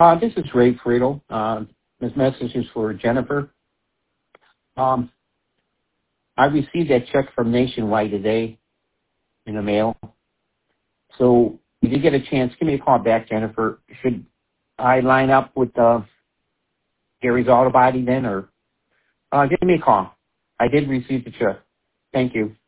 This is Ray Friedel. This message is for Jennifer. Um, I received that check from Nationwide today in the mail. So if you get a chance, give me a call back, Jennifer. Should I line up with Gary's Auto Body then, or give me a call? I did receive the check. Thank you.